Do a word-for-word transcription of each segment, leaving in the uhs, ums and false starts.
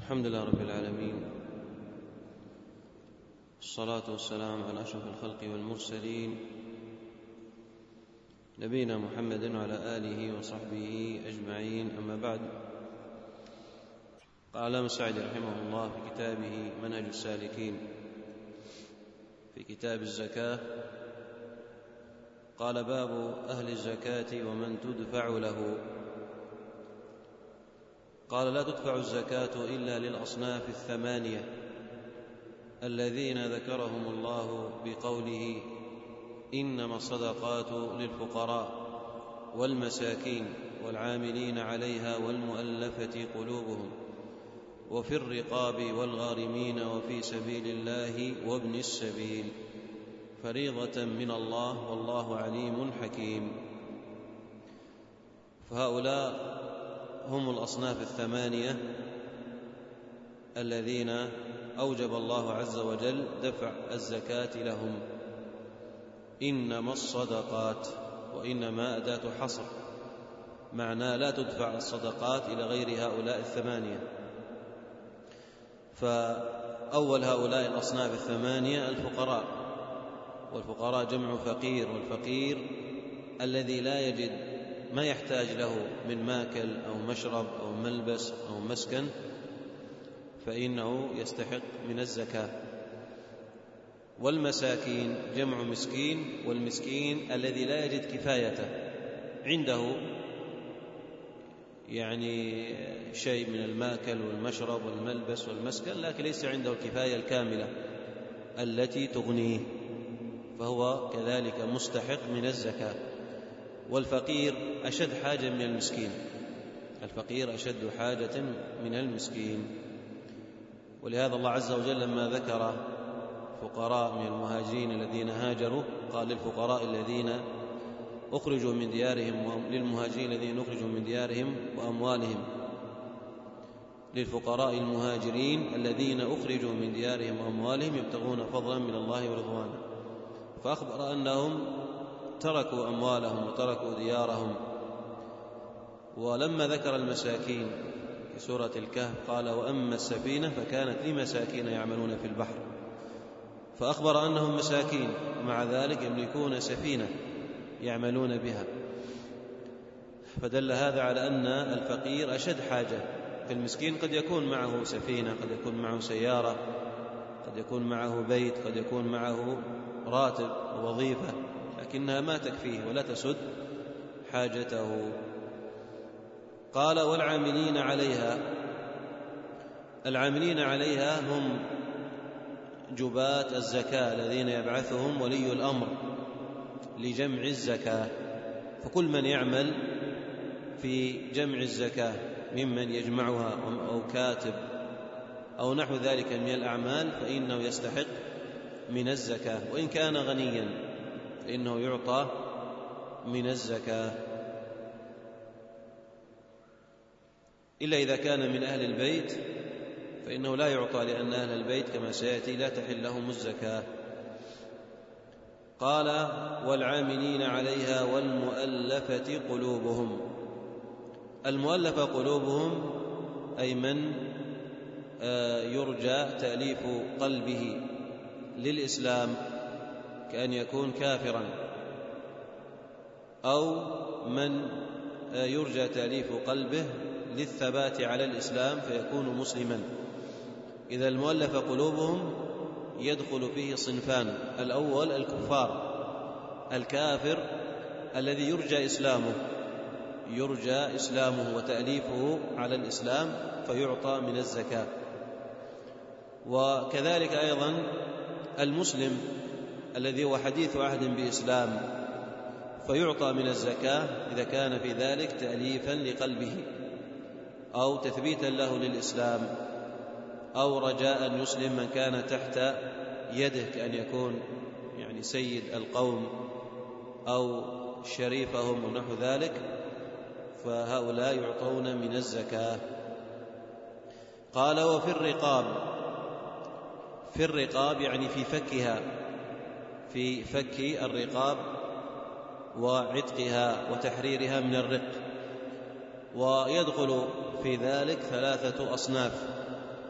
الحمد لله رب العالمين، الصلاة والسلام على أشرف الخلق والمرسلين نبينا محمد وعلى آله وصحبه أجمعين، أما بعد. قال الإمام السعدي رحمه الله في كتابه منهج السالكين في كتاب الزكاة، قال: باب أهل الزكاة ومن تدفع له. قال: لا تدفع الزكاة إلا للأصناف الثمانية الذين ذكرهم الله بقوله: إنما الصدقات للفقراء والمساكين والعاملين عليها والمؤلفة قلوبهم وفي الرقاب والغارمين وفي سبيل الله وابن السبيل، فريضة من الله والله عليم حكيم. فهؤلاء هم الأصناف الثمانية الذين أوجب الله عز وجل دفع الزكاة لهم. إنما الصدقات، وإنما أداة حصر، معناه لا تدفع الصدقات إلى غير هؤلاء الثمانية. فأول هؤلاء الأصناف الثمانية الفقراء، والفقراء جمع فقير، والفقير الذي لا يجد ما يحتاج له من ماكل أو مشرب أو ملبس أو مسكن، فإنه يستحق من الزكاة. والمساكين جمع مسكين، والمسكين الذي لا يجد كفايته، عنده يعني شيء من الماكل والمشرب والملبس والمسكن، لكن ليس عنده الكفاية الكاملة التي تغنيه، فهو كذلك مستحق من الزكاة. والفقير أشد حاجة من المسكين، الفقير أشد حاجة من المسكين. ولهذا الله عز وجل لما ذكر فقراء من المهاجرين الذين هاجروا قال: للفقراء الذين أخرجوا من ديارهم، للمهاجرين الذين أخرجوا من ديارهم وأموالهم، للفقراء المهاجرين الذين أخرجوا من ديارهم وأموالهم يبتغون فضلا من الله ورضوانه. فأخبر أنهم تركوا أموالهم وتركوا ديارهم. ولما ذكر المساكين في سورة الكهف قال: وأما السفينة فكانت لمساكين يعملون في البحر، فأخبر أنهم مساكين، ومع ذلك يملكون سفينة يعملون بها. فدل هذا على أن الفقير أشد حاجة. في المسكين قد يكون معه سفينة، قد يكون معه سيارة، قد يكون معه بيت، قد يكون معه راتب ووظيفة، لكنها ما تكفيه ولا تسد حاجته. قال: والعاملين عليها. العاملين عليها هم جباة الزكاة الذين يبعثهم ولي الأمر لجمع الزكاة. فكل من يعمل في جمع الزكاة ممن يجمعها أو كاتب أو نحو ذلك من الأعمال فإنه يستحق من الزكاة، وإن كان غنيا فإنه يعطى من الزكاة، إلا إذا كان من أهل البيت فإنه لا يعطى، لأن أهل البيت كما سيأتي لا تحل لهم الزكاة. قال: والعاملين عليها والمؤلفة قلوبهم. المؤلفة قلوبهم أي من يرجى تأليف قلبه للإسلام، كأن يكون كافرا، أو من يرجى تأليف قلبه للثبات على الإسلام فيكون مسلما. إذا المؤلف قلوبهم يدخل فيه صنفان: الأول الكفار، الكافر الذي يرجى إسلامه يرجى إسلامه وتأليفه على الإسلام فيعطى من الزكاة. وكذلك أيضا المسلم الذي هو حديث عهد بإسلام فيعطى من الزكاة إذا كان في ذلك تأليفا لقلبه أو تثبيتا له للإسلام، أو رجاء أن يسلم من كان تحت يده، كأن يكون يعني سيد القوم أو شريفهم ونحو ذلك، فهؤلاء يعطون من الزكاة. قال: وفي الرقاب. في الرقاب يعني في فكها، في فك الرقاب وعتقها وتحريرها من الرق. ويدخل في ذلك ثلاثة أصناف: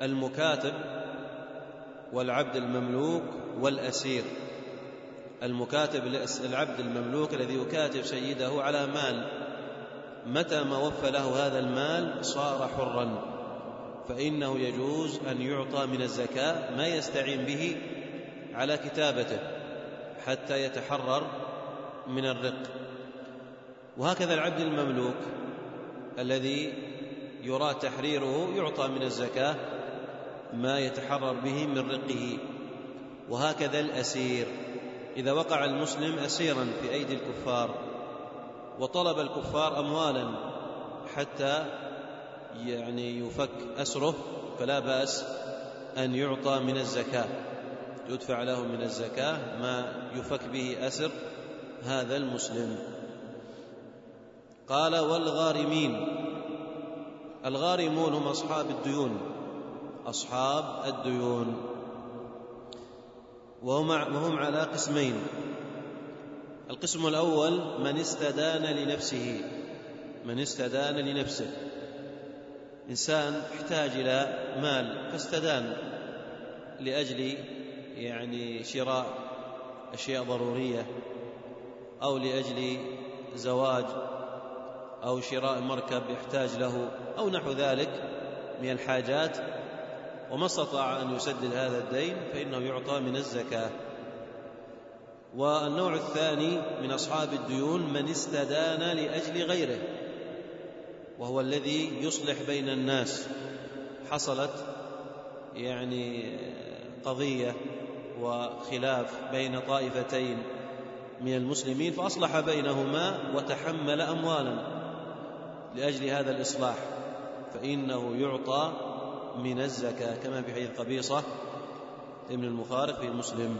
المكاتب والعبد المملوك والأسير. المكاتب العبد المملوك الذي يكاتب سيده على مال، متى ما وفى له هذا المال صار حرا، فإنه يجوز أن يعطى من الزكاة ما يستعين به على كتابته حتى يتحرر من الرق. وهكذا العبد المملوك الذي يرى تحريره يعطى من الزكاة ما يتحرر به من رقه. وهكذا الأسير، إذا وقع المسلم أسيرا في أيدي الكفار وطلب الكفار أموالا حتى يعني يفك أسره، فلا بأس أن يعطى من الزكاة، يدفع له من الزكاة ما يفك به أسر هذا المسلم. قال والغارمين. الغارمون هم أصحاب الديون، أصحاب الديون، وهم على قسمين. القسم الأول من استدان لنفسه، من استدان لنفسه، إنسان احتاج إلى مال فاستدان لأجل يعني شراء أشياء ضرورية، أو لأجل زواج، أو شراء مركب يحتاج له، أو نحو ذلك من الحاجات، وما استطاع أن يسدد هذا الدين فإنه يعطى من الزكاة. والنوع الثاني من أصحاب الديون من استدان لأجل غيره، وهو الذي يصلح بين الناس. حصلت يعني قضية وخلاف بين طائفتين من المسلمين فأصلح بينهما وتحمل أموالا لأجل هذا الإصلاح، فإنه يعطى من الزكاة، كما في حديث قبيصة ابن المخارق في مسلم.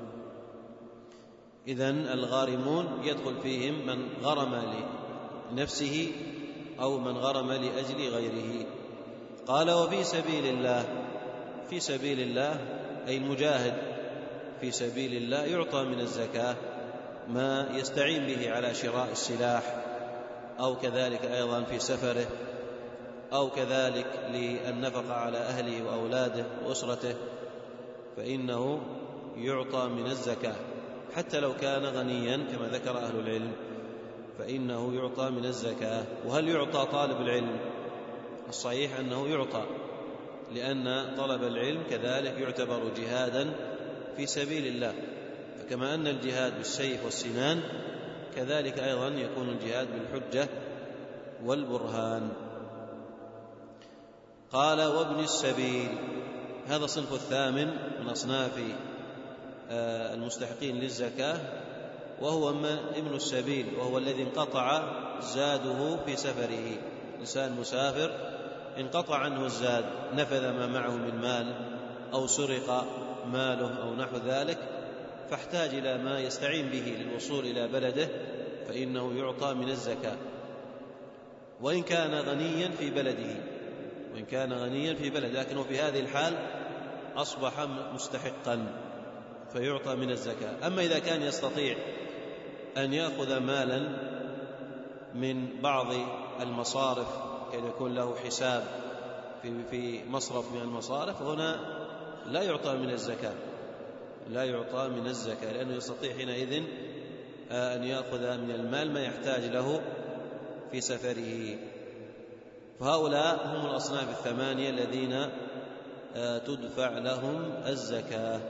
إذن الغارمون يدخل فيهم من غرم لنفسه أو من غرم لأجل غيره. قال وفي سبيل الله. في سبيل الله أي المجاهد في سبيل الله يعطى من الزكاة ما يستعين به على شراء السلاح، أو كذلك أيضا في سفره، أو كذلك للنفقة على أهله وأولاده وأسرته، فإنه يعطى من الزكاة حتى لو كان غنيا كما ذكر أهل العلم، فإنه يعطى من الزكاة. وهل يعطى طالب العلم؟ الصحيح أنه يعطى، لأن طلب العلم كذلك يعتبر جهادا في سبيل الله، فكما أن الجهاد بالسيف والسنان كذلك أيضا يكون الجهاد بالحجة والبرهان. قال وابن السبيل. هذا صنف الثامن من أصناف المستحقين للزكاة، وهو ابن السبيل، وهو الذي انقطع زاده في سفره. إنسان مسافر انقطع عنه الزاد، نفذ ما معه من مال أو سرق ماله أو نحو ذلك، فاحتاج إلى ما يستعين به للوصول إلى بلده، فإنه يعطى من الزكاة وإن كان غنيا في بلده، وإن كان غنيا في بلده، لكنه في هذه الحال أصبح مستحقا فيعطى من الزكاة. أما إذا كان يستطيع أن يأخذ مالا من بعض المصارف كي يكون له حساب في في مصرف من المصارف، هنا لا يعطى من الزكاة، لا يعطى من الزكاة، لأنه يستطيع حينئذ أن يأخذ من المال ما يحتاج له في سفره. فهؤلاء هم الأصناف الثمانية الذين تدفع لهم الزكاة.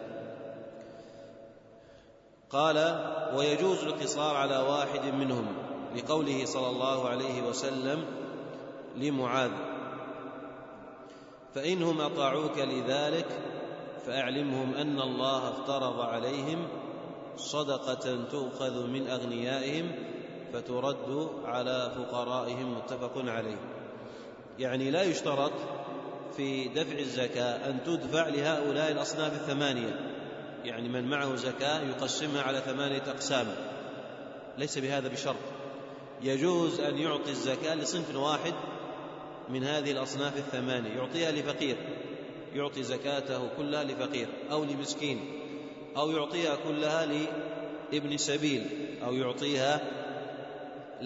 قال ويجوز الاقتصار على واحد منهم، لقوله صلى الله عليه وسلم لمعاذ: فإنهم أطاعوك لذلك فأعلمهم أن الله افترض عليهم صدقة تؤخذ من أغنيائهم فترد على فقرائهم، متفق عليه. يعني لا يشترط في دفع الزكاة أن تدفع لهؤلاء الأصناف الثمانية، يعني من معه زكاة يقسمها على ثمانية أقسام، ليس بهذا بشرط. يجوز أن يعطي الزكاة لصنف واحد من هذه الأصناف الثمانية، يعطيها لفقير، يعطي زكاته كلها لفقير أو لمسكين، أو يعطيها كلها لابن سبيل، أو يعطيها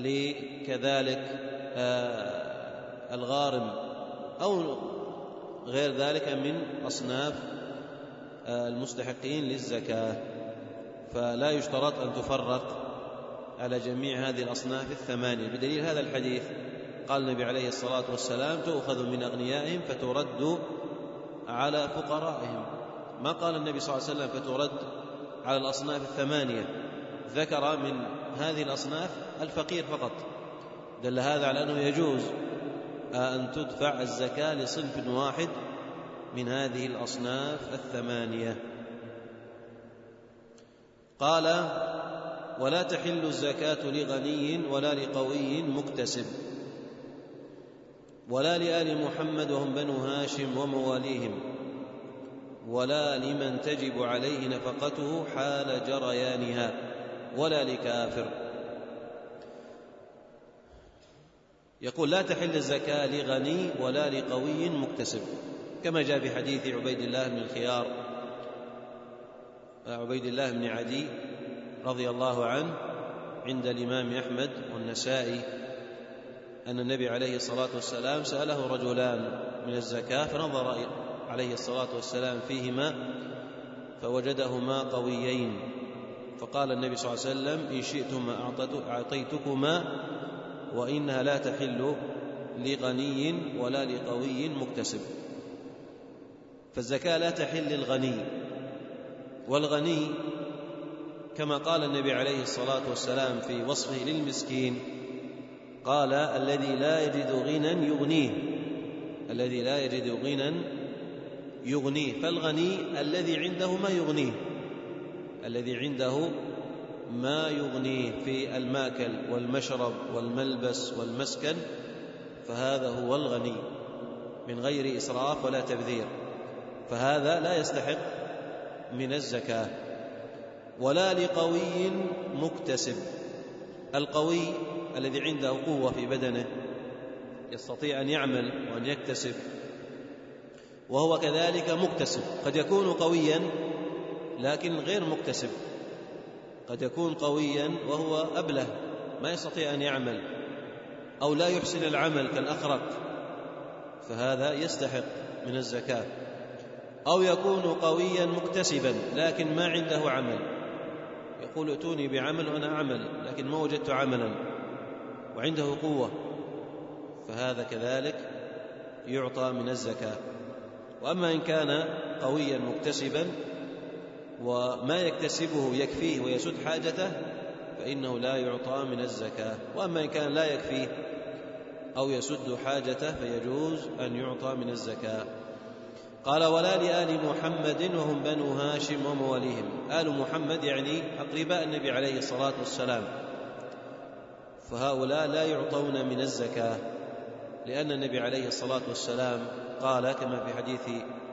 لكذلك آه الغارم أو غير ذلك من أصناف المستحقين للزكاة، فلا يشترط أن تفرق على جميع هذه الأصناف الثمانية. بدليل هذا الحديث قال النبي عليه الصلاة والسلام: تؤخذ من أغنيائهم فترد على فقرائهم. ما قال النبي صلى الله عليه وسلم فترد على الأصناف الثمانية، ذكر من هذه الأصناف الفقير فقط، دل هذا على أنه يجوز أن تدفع الزكاة لصنف واحد من هذه الأصناف الثمانية. قال: ولا تحل الزكاة لغني ولا لقوي مكتسب ولا لآل محمد وهم بنو هاشم ومواليهم ولا لمن تجب عليه نفقته حال جريانها ولا لكافر. يقول: لا تحل الزكاة لغني ولا لقوي مكتسب، كما جاء في حديث عبيد الله بن الخيار عبيد الله بن عدي رضي الله عنه عند الإمام أحمد والنسائي أن النبي عليه الصلاة والسلام سأله رجلان من الزكاة فنظر عليه الصلاة والسلام فيهما فوجدهما قويين، فقال النبي صلى الله عليه وسلم: إن شئتما أعطيتكما وإنها لا تحل لغني ولا لقوي مكتسب. فالزكاة لا تحل للغني، والغني كما قال النبي عليه الصلاة والسلام في وصفه للمسكين قال: الذي لا يجد غنى يغنيه الذي لا يجد غنى يغنيه. فالغني الذي عنده ما يغنيه الذي عنده ما يغنيه في الماكل والمشرب والملبس والمسكن، فهذا هو الغني من غير إسراف ولا تبذير، فهذا لا يستحق من الزكاة. ولا لقوي مكتسب، القوي الذي عنده قوة في بدنه يستطيع أن يعمل وأن يكتسب، وهو كذلك مكتسب. قد يكون قويا لكن غير مكتسب، قد يكون قويا وهو أبله ما يستطيع أن يعمل أو لا يحسن العمل كالأخرق، فهذا يستحق من الزكاة. أو يكون قويا مكتسبا لكن ما عنده عمل، يقول: ائتوني بعمل وأنا أعمل لكن ما وجدت عملا، وعنده قوة، فهذا كذلك يعطى من الزكاة. وأما إن كان قويا مكتسبا وما يكتسبه يكفيه ويسد حاجته فإنه لا يعطى من الزكاة. وأما إن كان لا يكفيه أو يسد حاجته فيجوز أن يعطى من الزكاة. قال: ولا لآل محمد وهم بنو هاشم ومواليهم. آل محمد يعني أقرباء النبي عليه الصلاة والسلام، فهؤلاء لا يعطون من الزكاة، لأن النبي عليه الصلاة والسلام قال كما في حديث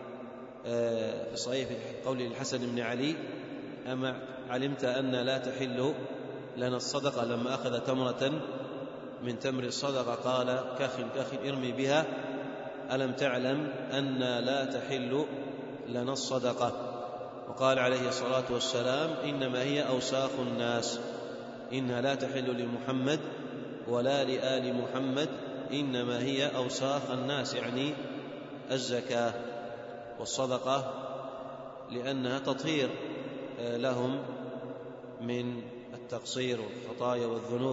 في صحيح قول الحسن بن علي: أما علمت أن لا تحل لنا الصدقة؟ لما أخذ تمرة من تمر الصدقة قال: كخ كخ ارمي بها، ألم تعلم أن لا تحل لنا الصدقة؟ وقال عليه الصلاة والسلام: إنما هي أوساخ الناس، إنها لا تحل لمحمد ولا لآل محمد، إنما هي أوساخ الناس، يعني الزكاة والصدقة، لأنها تطهير لهم من التقصير والخطايا والذنوب،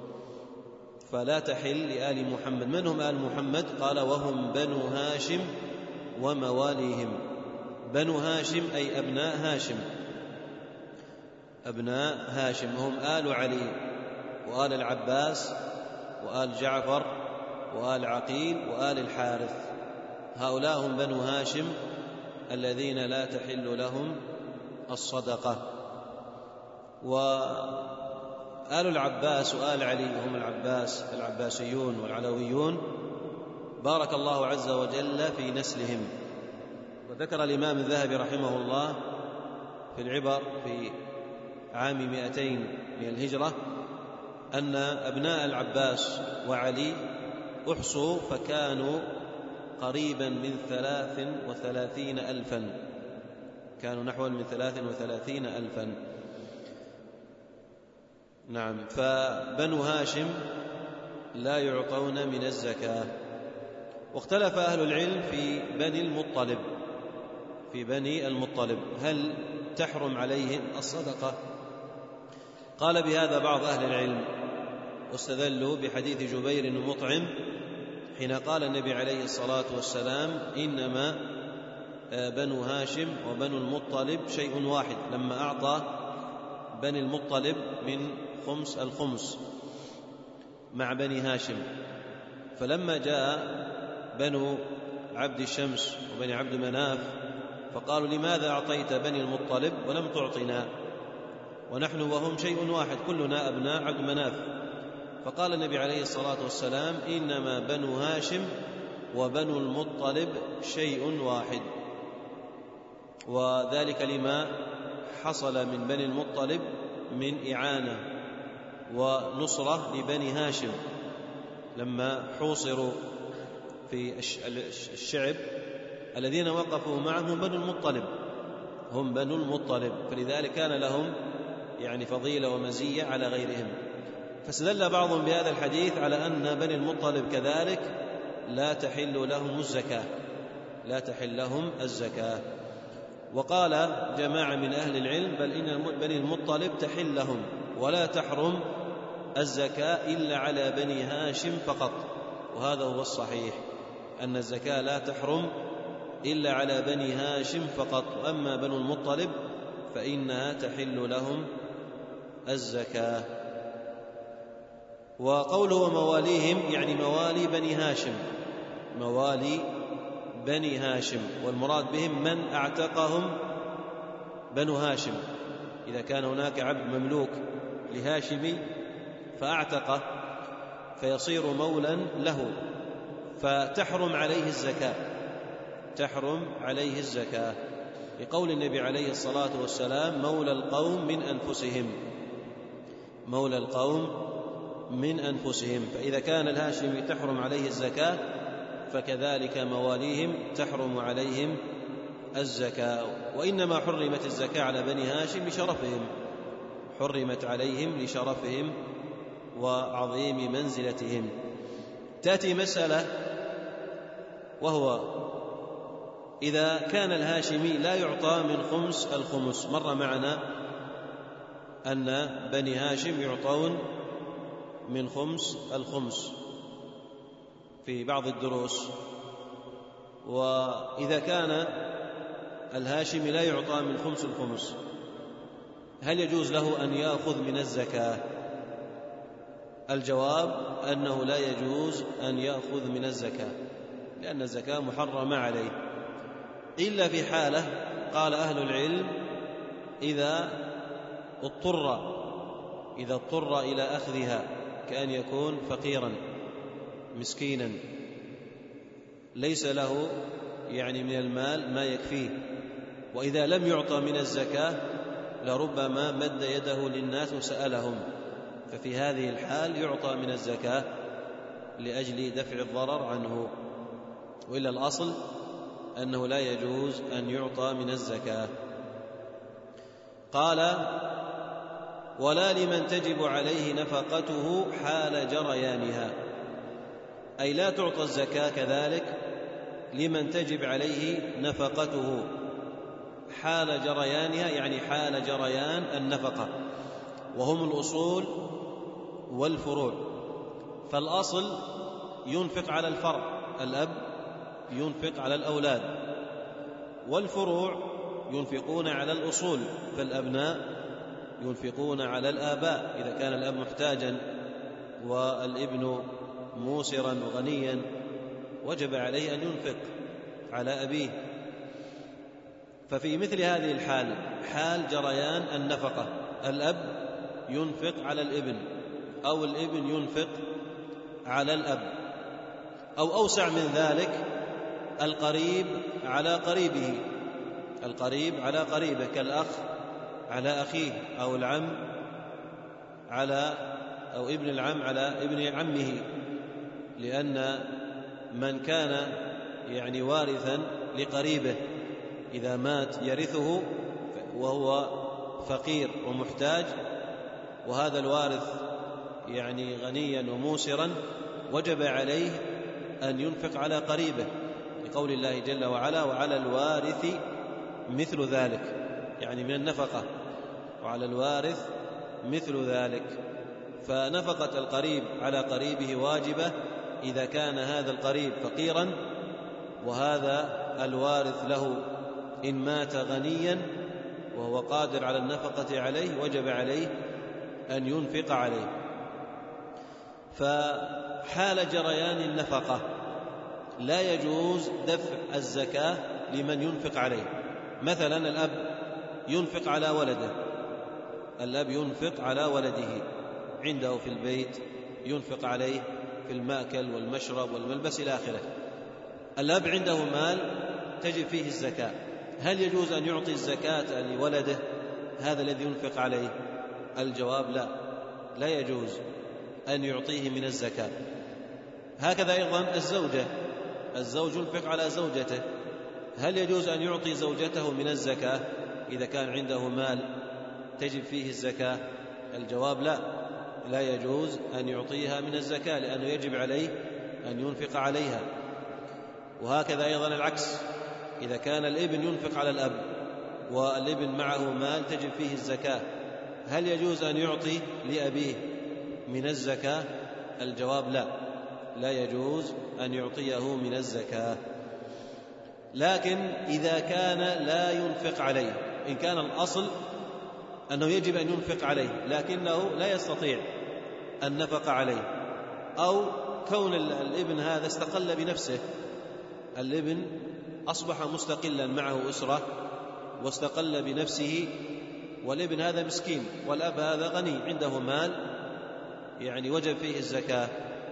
فلا تحل لآل محمد. من هم آل محمد؟ قال: وهم بنو هاشم ومواليهم. بنو هاشم أي أبناء هاشم، أبناء هاشم هم آل علي وآل العباس وآل جعفر وآل عقيل وآل الحارث، هؤلاء هم بنو هاشم الذين لا تحل لهم الصدقة. وآل العباس وآل علي هم العباس العباسيون والعلويون بارك الله عز وجل في نسلهم. وذكر الإمام الذهبي رحمه الله في العبر في عام مئتين من الهجرة أن أبناء العباس وعلي أحصوا فكانوا قريبا من ثلاث وثلاثين ألفا، كانوا نحو من ثلاث وثلاثين ألفا. نعم، فبنو هاشم لا يعطون من الزكاة. واختلف أهل العلم في بني المطلب في بني المطلب هل تحرم عليهم الصدقة؟ قال بهذا بعض أهل العلم، واستدلوا بحديث جبير بن مطعم حين قال النبي عليه الصلاة والسلام إنما بنو هاشم وبنو المطلب شيء واحد، لما أعطى بني المطلب من خمس الخمس مع بني هاشم. فلما جاء بنو عبد الشمس وبني عبد مناف فقالوا لماذا أعطيت بني المطلب ولم تعطنا ونحن وهم شيء واحد كلنا أبناء عبد مناف؟ فقال النبي عليه الصلاة والسلام إنما بنو هاشم وبنو المطلب شيء واحد، وذلك لما حصل من بني المطلب من إعانة ونصرة لبني هاشم لما حوصروا في الشعب. الذين وقفوا معهم بنو المطلب هم بنو المطلب، فلذلك كان لهم يعني فضيلة ومزية على غيرهم. فاستدل بعضهم بهذا الحديث على أن بني المطلب كذلك لا تحل لهم الزكاة لا تحل لهم الزكاة. وقال جماعة من أهل العلم بل إن بني المطلب تحل لهم ولا تحرم الزكاة إلا على بني هاشم فقط، وهذا هو الصحيح أن الزكاة لا تحرم إلا على بني هاشم فقط، وأما بنو المطلب فإنها تحل لهم الزكاة. وقوله مواليهم يعني موالي بني هاشم موالي بني هاشم، والمراد بهم من اعتقهم بنو هاشم. إذا كان هناك عبد مملوك لهاشمي فاعتقه فيصير مولا له فتحرم عليه الزكاة تحرم عليه الزكاة لقول النبي عليه الصلاة والسلام مولى القوم من أنفسهم مولى القوم من أنفسهم. فإذا كان الهاشمي تحرم عليه الزكاة فكذلك مواليهم تحرم عليهم الزكاة. وإنما حرمت الزكاة على بني هاشم لشرفهم حرمت عليهم لشرفهم وعظيم منزلتهم. تأتي مسألة وهو إذا كان الهاشمي لا يعطى من خمس الخمس. مر معنا أن بني هاشم يعطون من خمس الخمس في بعض الدروس، وإذا كان الهاشمي لا يعطى من خمس الخمس هل يجوز له أن يأخذ من الزكاة؟ الجواب أنه لا يجوز أن يأخذ من الزكاة، لأن الزكاة محرمة عليه، إلا في حالة قال أهل العلم إذا اضطر إذا اضطر إلى أخذها، كأن يكون فقيرا مسكينا ليس له يعني من المال ما يكفيه، وإذا لم يعطى من الزكاة لربما مد يده للناس وسألهم، ففي هذه الحال يعطى من الزكاة لأجل دفع الضرر عنه، وإلا الأصل أنه لا يجوز أن يعطى من الزكاة. قال ولا لمن تجب عليه نفقته حال جريانها، أي لا تعطى الزكاة كذلك لمن تجب عليه نفقته حال جريانها، يعني حال جريان النفقة، وهم الأصول والفروع. فالأصل ينفق على الفرع، الأب ينفق على الأولاد، والفروع ينفقون على الأصول، فالأبناء ينفقون على الآباء إذا كان الأب محتاجا والابن موسرا وغنيا وجب عليه أن ينفق على أبيه. ففي مثل هذه الحال حال جريان النفقة الأب ينفق على الابن أو الابن ينفق على الأب، أو أوسع من ذلك القريب على قريبه القريب على قريبه كالأخ على أخيه، أو العم على أو ابن العم على ابن عمه، لأن من كان يعني وارثا لقريبه إذا مات يرثه وهو فقير ومحتاج، وهذا الوارث يعني غنيا وموسرا، وجب عليه أن ينفق على قريبه، لقول الله جل وعلا: وعلى الوارث مثل ذلك، يعني من النفقة، وعلى الوارث مثل ذلك. فنفقة القريب على قريبه واجبة إذا كان هذا القريب فقيرا، وهذا الوارث له إن مات غنيا وهو قادر على النفقة عليه وجب عليه أن ينفق عليه. فحال جريان النفقة لا يجوز دفع الزكاة لمن ينفق عليه. مثلا الأب ينفق على ولده، الأب ينفق على ولده عنده في البيت، ينفق عليه في المأكل والمشرب والملبس إلى آخره. الأب عنده مال تجب فيه الزكاة، هل يجوز أن يعطي الزكاة لولده هذا الذي ينفق عليه؟ الجواب لا، لا يجوز أن يعطيه من الزكاة. هكذا أيضا الزوجة، الزوج ينفق على زوجته، هل يجوز أن يعطي زوجته من الزكاة إذا كان عنده مال تجب فيه الزكاة؟ الجواب لا، لا يجوز أن يعطيها من الزكاة، لأنه يجب عليه أن ينفق عليها. وهكذا أيضا العكس، إذا كان الابن ينفق على الأب والابن معه مال تجب فيه الزكاة، هل يجوز أن يعطي لأبيه من الزكاة؟ الجواب لا، لا يجوز أن يعطيه من الزكاة. لكن إذا كان لا ينفق عليه، إن كان الأصل أنه يجب أن ينفق عليه لكنه لا يستطيع النفقة عليه، أو كون الابن هذا استقل بنفسه، الابن أصبح مستقلا معه أسرة واستقل بنفسه، والابن هذا مسكين والأب هذا غني عنده مال، يعني وجب فيه الزكاة.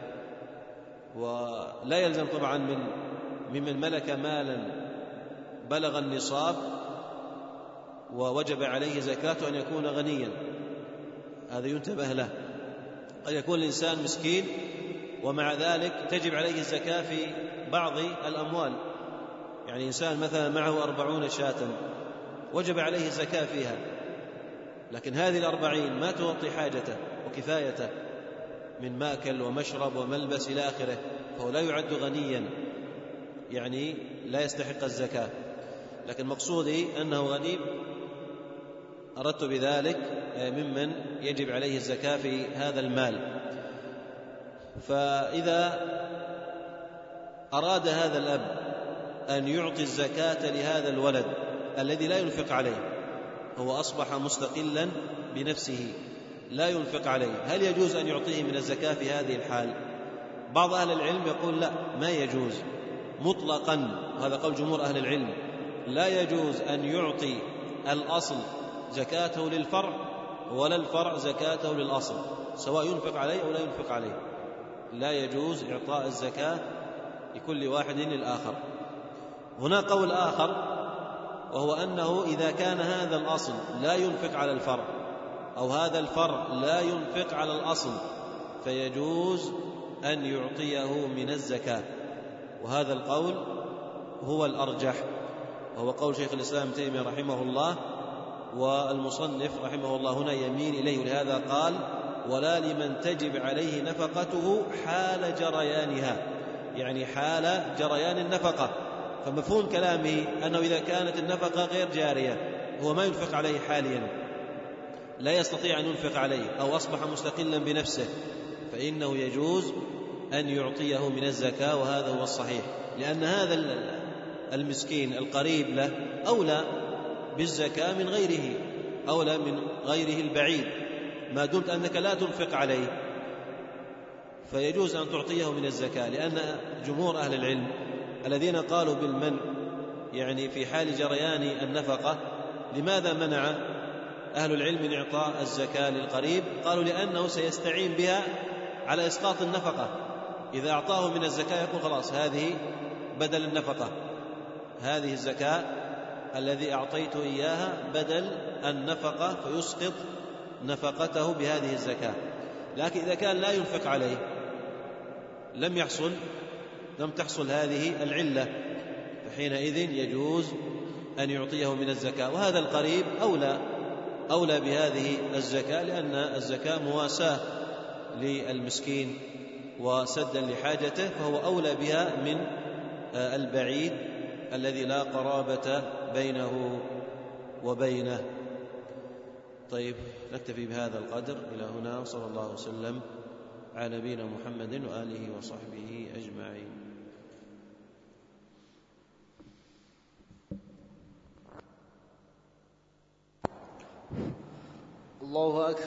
ولا يلزم طبعا من ممن ملك مالا بلغ النصاب ووجب عليه زكاة أن يكون غنيا، هذا ينتبه له. قد يكون الإنسان مسكين ومع ذلك تجب عليه الزكاة في بعض الأموال، يعني إنسان مثلا معه أربعون شاة وجب عليه الزكاة فيها، لكن هذه الأربعين ما تغطي حاجته وكفايته من ماكل ومشرب وملبس إلى آخره، فهو لا يعد غنيا، يعني لا يستحق الزكاة. لكن مقصودي أنه غني، أردت بذلك ممن يجب عليه الزكاة في هذا المال. فإذا أراد هذا الأب أن يعطي الزكاة لهذا الولد الذي لا ينفق عليه، هو أصبح مستقلا بنفسه لا ينفق عليه، هل يجوز أن يعطيه من الزكاة في هذه الحال؟ بعض أهل العلم يقول لا، ما يجوز مطلقا، هذا قول جمهور أهل العلم، لا يجوز أن يعطي الأصل زكاته للفرع ولا الفرع زكاته للأصل، سواء ينفق عليه أو لا ينفق عليه، لا يجوز إعطاء الزكاة لكل واحد للآخر. هنا قول آخر، وهو أنه إذا كان هذا الأصل لا ينفق على الفرع أو هذا الفرع لا ينفق على الأصل فيجوز أن يعطيه من الزكاة، وهذا القول هو الأرجح، وهو قول شيخ الإسلام ابن تيمية رحمه الله، والمصنف رحمه الله هنا يميل إليه، ولهذا قال: ولا لمن تجب عليه نفقته حال جريانها، يعني حال جريان النفقة. فمفهوم كلامه أنه إذا كانت النفقة غير جارية، هو ما ينفق عليه حاليا، لا يستطيع أن ينفق عليه أو أصبح مستقلا بنفسه، فإنه يجوز أن يعطيه من الزكاة، وهذا هو الصحيح، لأن هذا المسكين القريب له أولى بالزكاة من غيره، أولى من غيره البعيد، ما دمت أنك لا تنفق عليه فيجوز أن تعطيه من الزكاة. لأن جمهور أهل العلم الذين قالوا بالمنع، يعني في حال جريان النفقة، لماذا منع أهل العلم من إعطاء الزكاة للقريب؟ قالوا لأنه سيستعين بها على إسقاط النفقة، إذا أعطاه من الزكاة يقول خلاص هذه بدل النفقة، هذه الزكاة الذي أعطيته إياها بدل النفقة، فيسقط نفقته بهذه الزكاة. لكن إذا كان لا ينفق عليه لم يحصل لم تحصل هذه العلة، فحينئذ يجوز أن يعطيه من الزكاة، وهذا القريب أولى أولى بهذه الزكاة، لأن الزكاة مواساة للمسكين وسدا لحاجته فهو أولى بها من البعيد الذي لا قرابة بينه وبينه. طيب، نكتفي بهذا القدر إلى هنا، صلى الله وسلم على نبينا محمد وآله وصحبه أجمعين. الله أكبر.